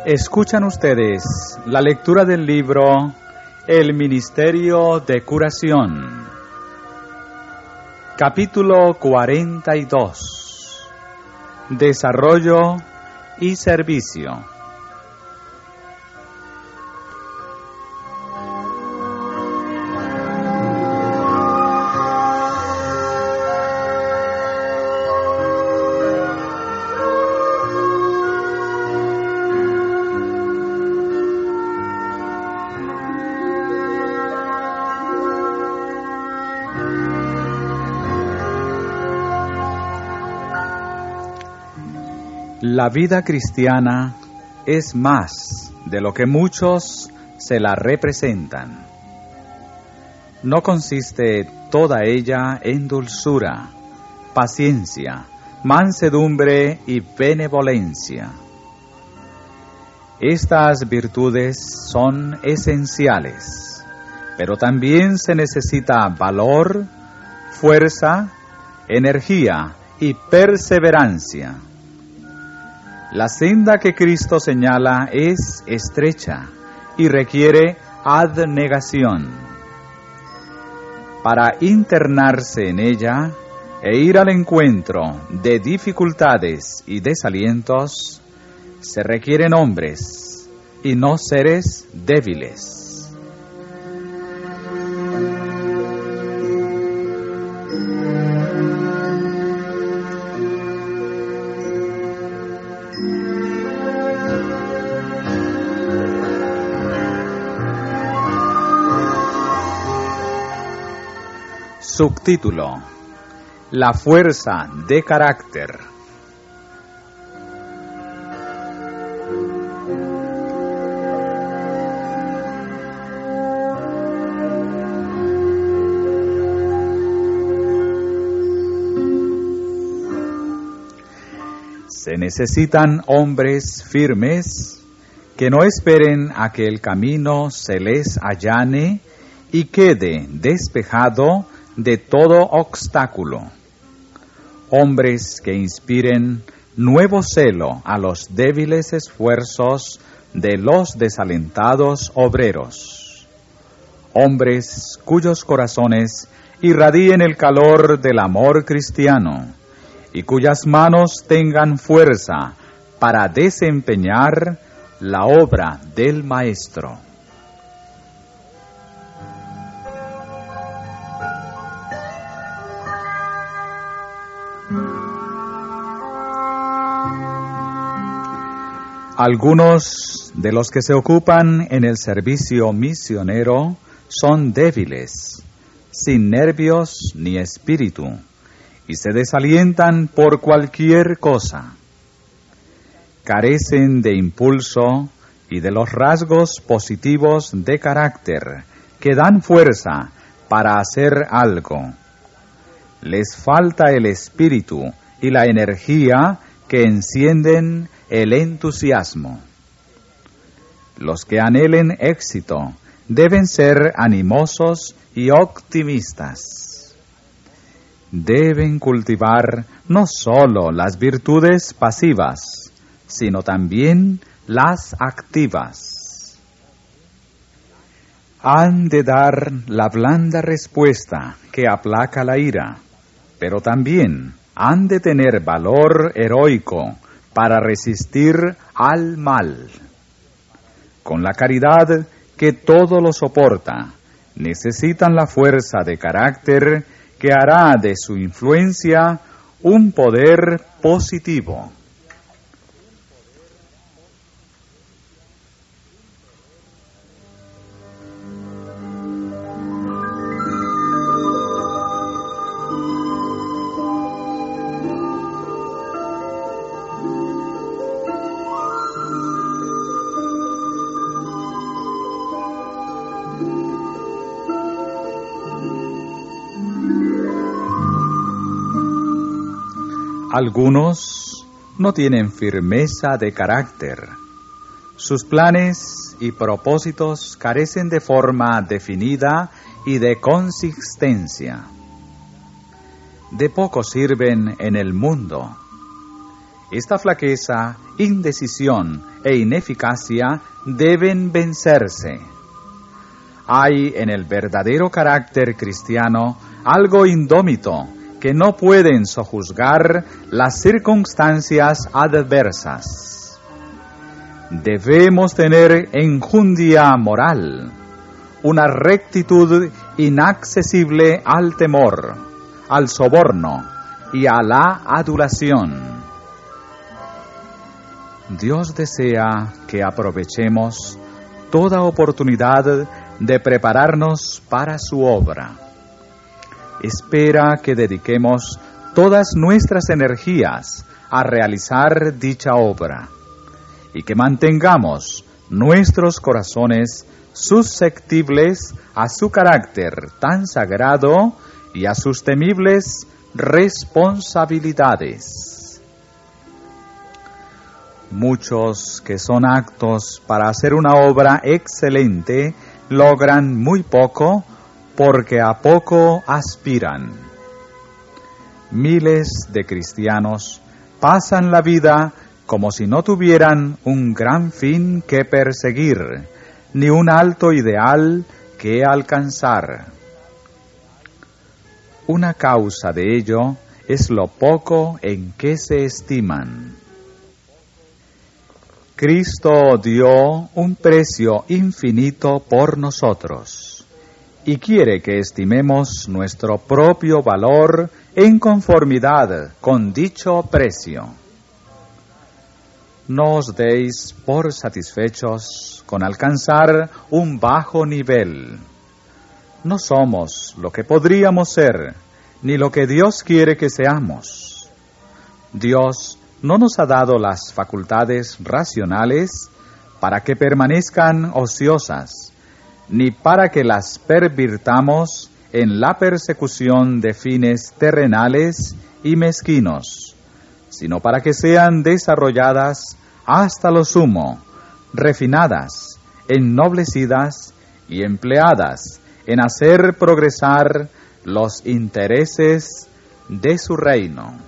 Escuchan ustedes la lectura del libro El Ministerio de Curación, capítulo 42, Desarrollo y Servicio. La vida cristiana es más de lo que muchos se la representan. No consiste toda ella en dulzura, paciencia, mansedumbre y benevolencia. Estas virtudes son esenciales, pero también se necesita valor, fuerza, energía y perseverancia. La senda que Cristo señala es estrecha y requiere abnegación. Para internarse en ella e ir al encuentro de dificultades y desalientos, se requieren hombres y no seres débiles. Subtítulo: La fuerza de carácter. Se necesitan hombres firmes que no esperen a que el camino se les allane y quede despejado de todo obstáculo. Hombres que inspiren nuevo celo a los débiles esfuerzos de los desalentados obreros. Hombres cuyos corazones irradien el calor del amor cristiano y cuyas manos tengan fuerza para desempeñar la obra del Maestro. Algunos de los que se ocupan en el servicio misionero son débiles, sin nervios ni espíritu, y se desalientan por cualquier cosa. Carecen de impulso y de los rasgos positivos de carácter que dan fuerza para hacer algo. Les falta el espíritu y la energía que encienden el entusiasmo. Los que anhelen éxito deben ser animosos y optimistas. Deben cultivar no solo las virtudes pasivas, sino también las activas. Han de dar la blanda respuesta que aplaca la ira, pero también han de tener valor heroico para resistir al mal. Con la caridad que todo lo soporta, necesitan la fuerza de carácter que hará de su influencia un poder positivo. Algunos no tienen firmeza de carácter. Sus planes y propósitos carecen de forma definida y de consistencia. De poco sirven en el mundo esta flaqueza, indecisión e ineficacia deben vencerse. Hay en el verdadero carácter cristiano algo indómito que no pueden sojuzgar las circunstancias adversas. Debemos tener enjundia moral, una rectitud inaccesible al temor, al soborno y a la adulación. Dios desea que aprovechemos toda oportunidad de prepararnos para su obra. Espera que dediquemos todas nuestras energías a realizar dicha obra y que mantengamos nuestros corazones susceptibles a su carácter tan sagrado y a sus temibles responsabilidades. Muchos que son aptos para hacer una obra excelente logran muy poco porque a poco aspiran. Miles de cristianos pasan la vida como si no tuvieran un gran fin que perseguir, ni un alto ideal que alcanzar. Una causa de ello es lo poco en que se estiman. Cristo dio un precio infinito por nosotros y quiere que estimemos nuestro propio valor en conformidad con dicho precio. No os deis por satisfechos con alcanzar un bajo nivel. No somos lo que podríamos ser, ni lo que Dios quiere que seamos. Dios no nos ha dado las facultades racionales para que permanezcan ociosas, ni para que las pervirtamos en la persecución de fines terrenales y mezquinos, sino para que sean desarrolladas hasta lo sumo, refinadas, ennoblecidas y empleadas en hacer progresar los intereses de su reino.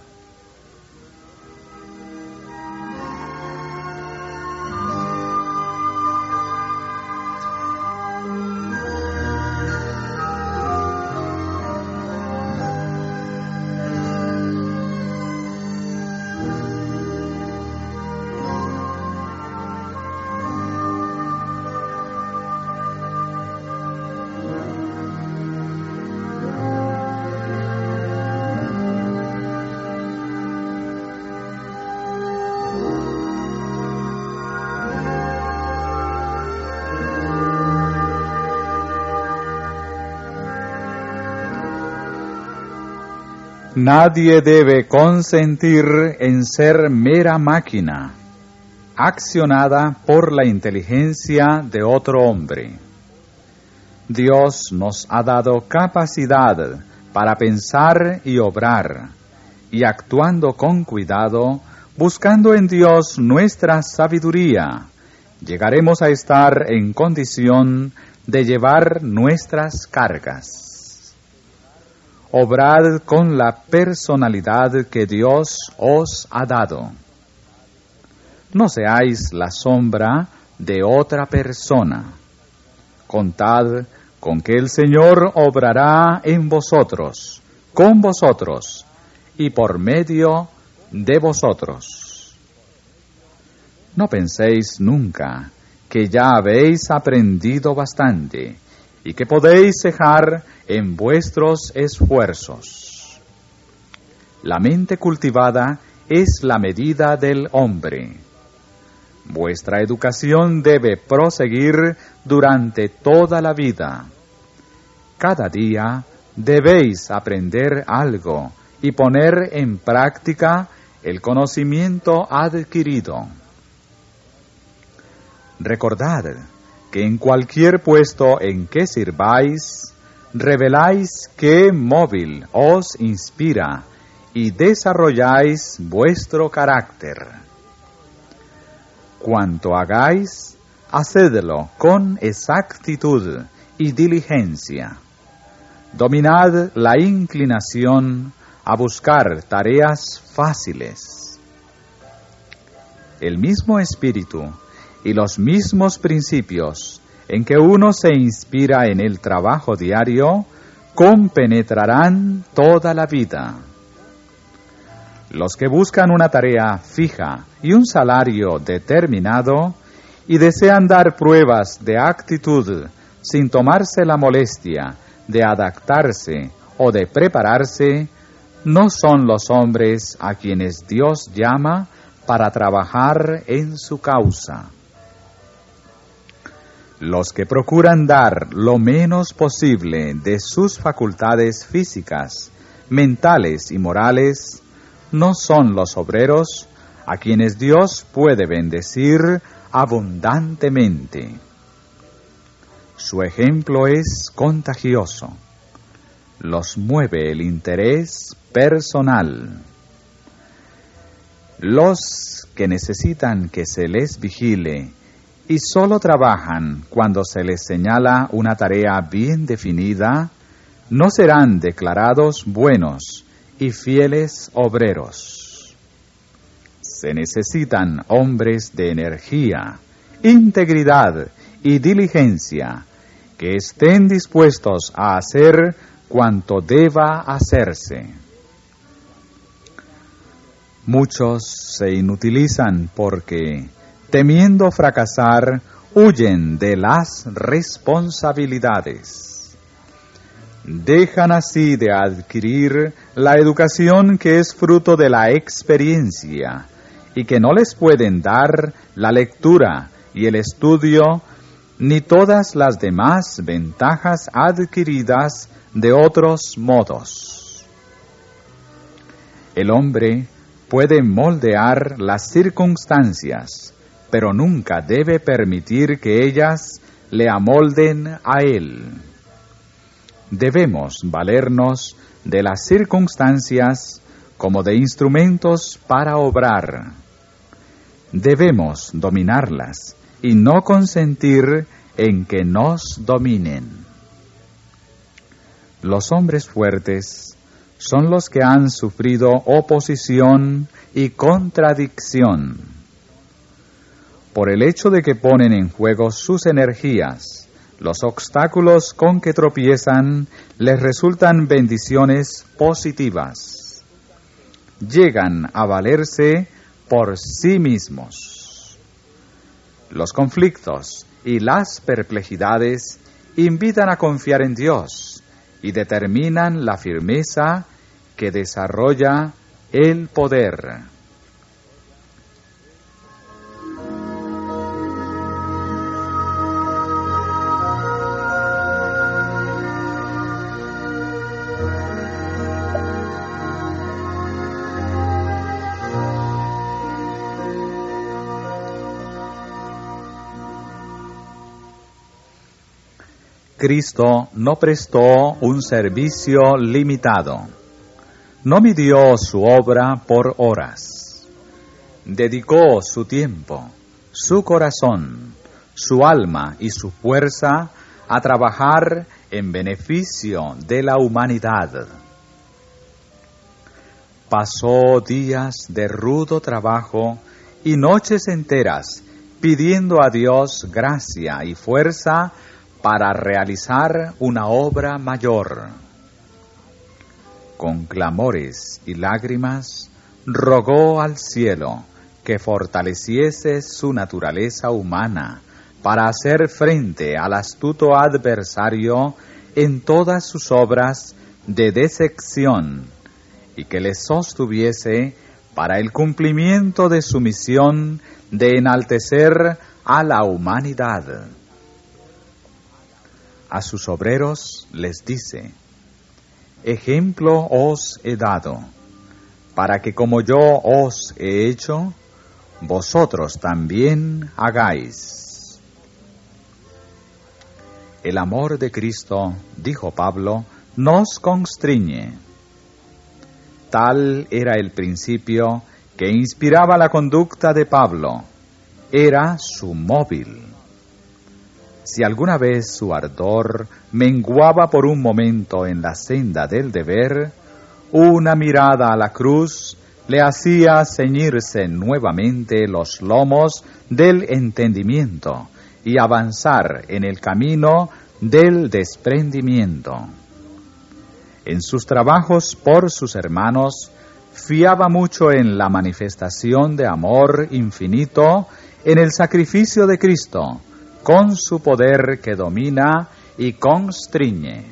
Nadie debe consentir en ser mera máquina, accionada por la inteligencia de otro hombre. Dios nos ha dado capacidad para pensar y obrar, y actuando con cuidado, buscando en Dios nuestra sabiduría, llegaremos a estar en condición de llevar nuestras cargas. Obrad con la personalidad que Dios os ha dado. No seáis la sombra de otra persona. Contad con que el Señor obrará en vosotros, con vosotros y por medio de vosotros. No penséis nunca que ya habéis aprendido bastante y que podéis cejar en vuestros esfuerzos. La mente cultivada es la medida del hombre. Vuestra educación debe proseguir durante toda la vida. Cada día debéis aprender algo y poner en práctica el conocimiento adquirido. Recordad que en cualquier puesto en que sirváis, reveláis qué móvil os inspira y desarrolláis vuestro carácter. Cuanto hagáis, hacedlo con exactitud y diligencia. Dominad la inclinación a buscar tareas fáciles. el mismo espíritu y los mismos principios en que uno se inspira en el trabajo diario, compenetrarán toda la vida. Los que buscan una tarea fija y un salario determinado y desean dar pruebas de actitud sin tomarse la molestia de adaptarse o de prepararse, no son los hombres a quienes Dios llama para trabajar en su causa. Los que procuran dar lo menos posible de sus facultades físicas, mentales y morales, no son los obreros a quienes Dios puede bendecir abundantemente. Su ejemplo es contagioso. Los mueve el interés personal. Los que necesitan que se les vigile y solo trabajan cuando se les señala una tarea bien definida, no serán declarados buenos y fieles obreros. Se necesitan hombres de energía, integridad y diligencia, que estén dispuestos a hacer cuanto deba hacerse. Muchos se inutilizan porque, temiendo fracasar, huyen de las responsabilidades. Dejan así de adquirir la educación que es fruto de la experiencia y que no les pueden dar la lectura y el estudio ni todas las demás ventajas adquiridas de otros modos. El hombre puede moldear las circunstancias, pero nunca debe permitir que ellas le amolden a él. Debemos valernos de las circunstancias como de instrumentos para obrar. Debemos dominarlas y no consentir en que nos dominen. Los hombres fuertes son los que han sufrido oposición y contradicción. Por el hecho de que ponen en juego sus energías, los obstáculos con que tropiezan les resultan bendiciones positivas. Llegan a valerse por sí mismos. Los conflictos y las perplejidades invitan a confiar en Dios y determinan la firmeza que desarrolla el poder. Cristo no prestó un servicio limitado. No midió su obra por horas. Dedicó su tiempo, su corazón, su alma y su fuerza a trabajar en beneficio de la humanidad. Pasó días de rudo trabajo y noches enteras pidiendo a Dios gracia y fuerza para realizar una obra mayor. Con clamores y lágrimas, rogó al cielo que fortaleciese su naturaleza humana para hacer frente al astuto adversario en todas sus obras de decepción y que le sostuviese para el cumplimiento de su misión de enaltecer a la humanidad. A sus obreros les dice: ejemplo os he dado, para que como yo os he hecho, vosotros también hagáis. El amor de Cristo, dijo Pablo, nos constriñe. Tal era el principio que inspiraba la conducta de Pablo, era su móvil. Si alguna vez su ardor menguaba por un momento en la senda del deber, una mirada a la cruz le hacía ceñirse nuevamente los lomos del entendimiento y avanzar en el camino del desprendimiento. En sus trabajos por sus hermanos, fiaba mucho en la manifestación de amor infinito, en el sacrificio de Cristo, con su poder que domina y constriñe.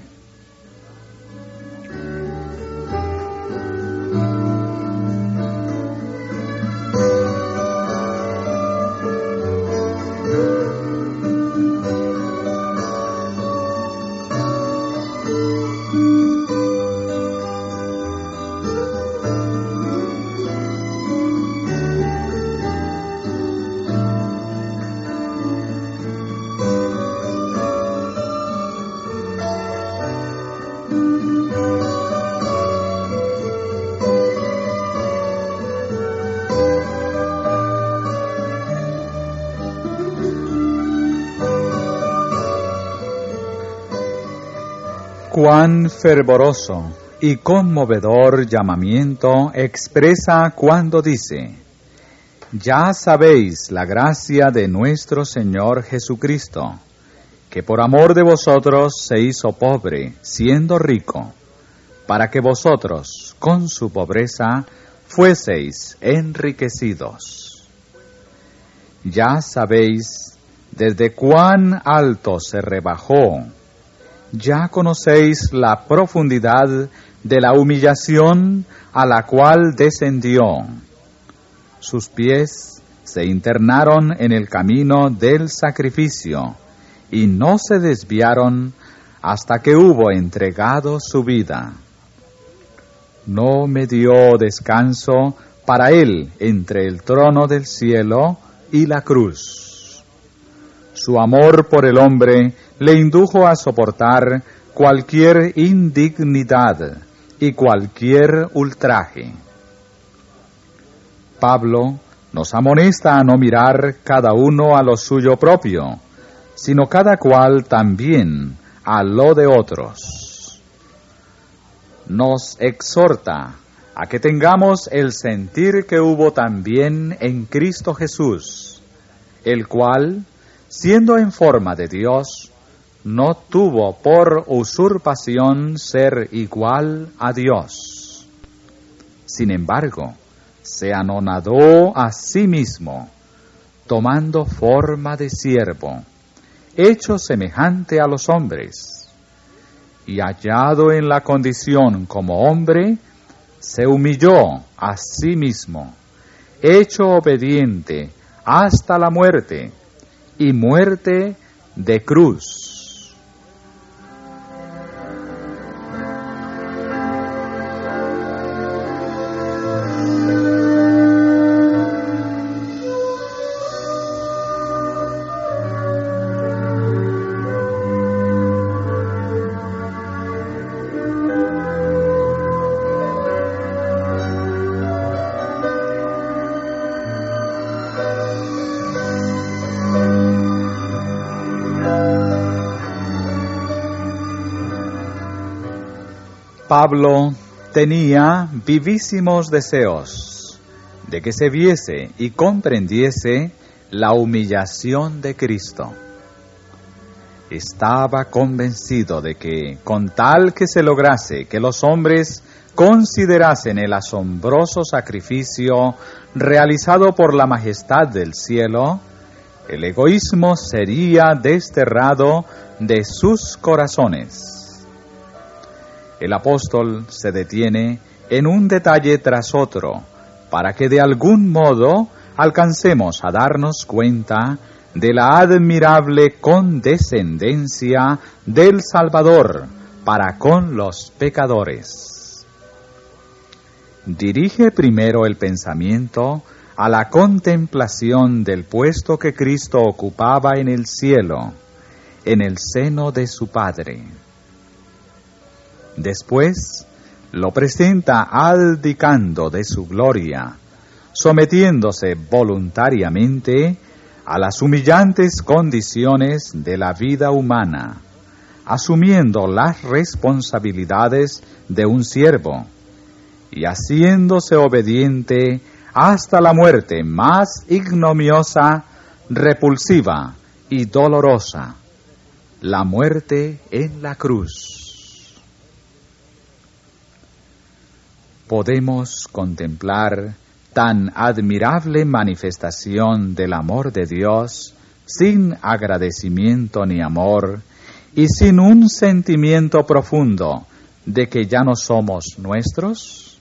Cuán fervoroso y conmovedor llamamiento expresa cuando dice: ya sabéis la gracia de nuestro Señor Jesucristo, que por amor de vosotros se hizo pobre, siendo rico, para que vosotros, con su pobreza, fueseis enriquecidos. Ya sabéis desde cuán alto se rebajó. Ya conocéis la profundidad de la humillación a la cual descendió. Sus pies se internaron en el camino del sacrificio y no se desviaron hasta que hubo entregado su vida. No me dio descanso para él entre el trono del cielo y la cruz. Su amor por el hombre le indujo a soportar cualquier indignidad y cualquier ultraje. Pablo nos amonesta a no mirar cada uno a lo suyo propio, sino cada cual también a lo de otros. Nos exhorta a que tengamos el sentir que hubo también en Cristo Jesús, el cual, siendo en forma de Dios, no tuvo por usurpación ser igual a Dios. Sin embargo, se anonadó a sí mismo, tomando forma de siervo, hecho semejante a los hombres, y hallado en la condición como hombre, se humilló a sí mismo, hecho obediente hasta la muerte, y muerte de cruz. Pablo tenía vivísimos deseos de que se viese y comprendiese la humillación de Cristo. Estaba convencido de que, con tal que se lograse que los hombres considerasen el asombroso sacrificio realizado por la majestad del cielo, el egoísmo sería desterrado de sus corazones. El apóstol se detiene en un detalle tras otro, para que de algún modo alcancemos a darnos cuenta de la admirable condescendencia del Salvador para con los pecadores. Dirige primero el pensamiento a la contemplación del puesto que Cristo ocupaba en el cielo, en el seno de su Padre. Después lo presenta abdicando de su gloria, sometiéndose voluntariamente a las humillantes condiciones de la vida humana, asumiendo las responsabilidades de un siervo, y haciéndose obediente hasta la muerte más ignominiosa, repulsiva y dolorosa, la muerte en la cruz. Podemos contemplar tan admirable manifestación del amor de Dios sin agradecimiento ni amor y sin un sentimiento profundo de que ya no somos nuestros.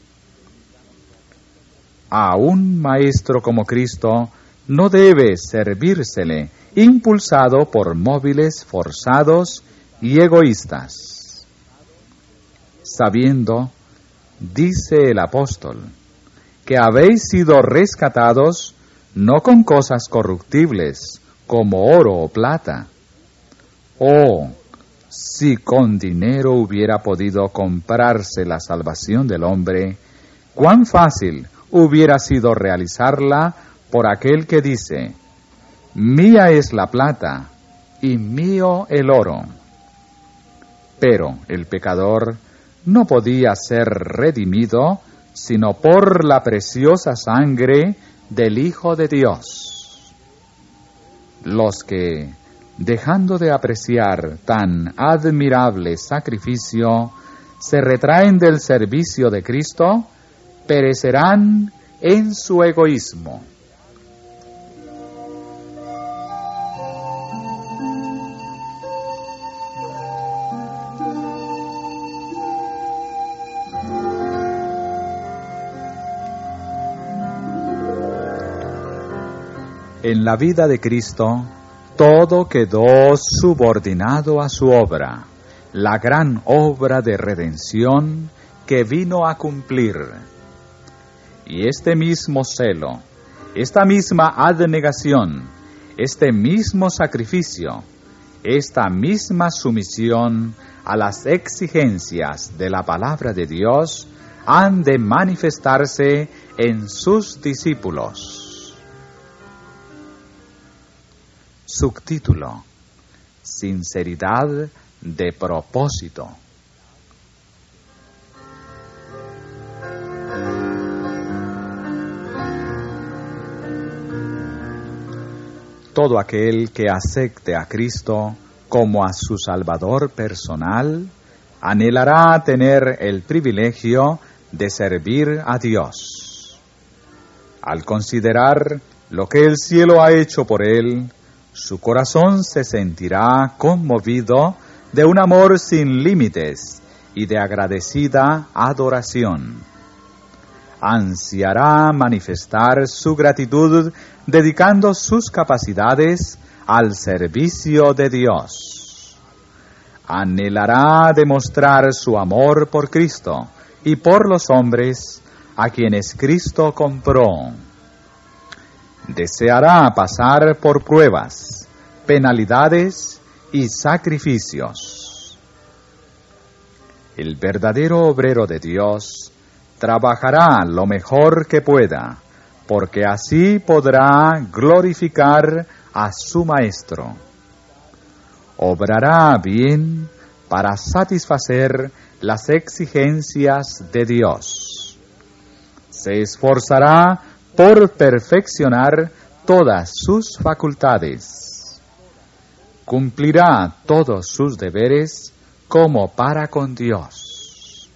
A un maestro como Cristo no debe servírsele impulsado por móviles forzados y egoístas, sabiendo, dice el apóstol, que habéis sido rescatados no con cosas corruptibles, como oro o plata. Oh, si con dinero hubiera podido comprarse la salvación del hombre, cuán fácil hubiera sido realizarla por aquel que dice, mía es la plata y mío el oro. Pero el pecador no podía ser redimido sino por la preciosa sangre del Hijo de Dios. Los que, dejando de apreciar tan admirable sacrificio, se retraen del servicio de Cristo, perecerán en su egoísmo. En la vida de Cristo, todo quedó subordinado a su obra, la gran obra de redención que vino a cumplir. Y este mismo celo, esta misma abnegación, este mismo sacrificio, esta misma sumisión a las exigencias de la palabra de Dios han de manifestarse en sus discípulos. Subtítulo: Sinceridad de propósito. Todo aquel que acepte a Cristo como a su Salvador personal, anhelará tener el privilegio de servir a Dios. Al considerar lo que el cielo ha hecho por él, su corazón se sentirá conmovido de un amor sin límites y de agradecida adoración. Ansiará manifestar su gratitud dedicando sus capacidades al servicio de Dios. Anhelará demostrar su amor por Cristo y por los hombres a quienes Cristo compró. Deseará pasar por pruebas, penalidades y sacrificios. El verdadero obrero de Dios trabajará lo mejor que pueda, porque así podrá glorificar a su Maestro. Obrará bien para satisfacer las exigencias de Dios. Se esforzará por perfeccionar todas sus facultades. Cumplirá todos sus deberes como para con Dios.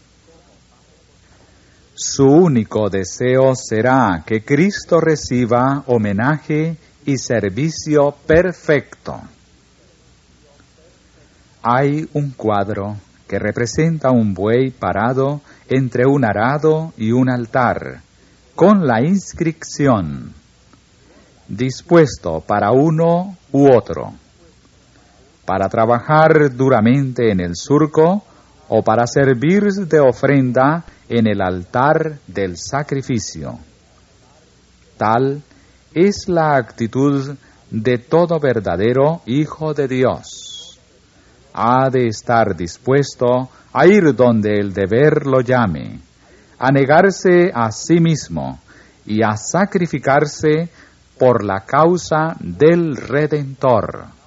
Su único deseo será que Cristo reciba homenaje y servicio perfecto. Hay un cuadro que representa un buey parado entre un arado y un altar, con la inscripción, dispuesto para uno u otro, para trabajar duramente en el surco o para servir de ofrenda en el altar del sacrificio. Tal es la actitud de todo verdadero Hijo de Dios. Ha de estar dispuesto a ir donde el deber lo llame, a negarse a sí mismo y a sacrificarse por la causa del Redentor.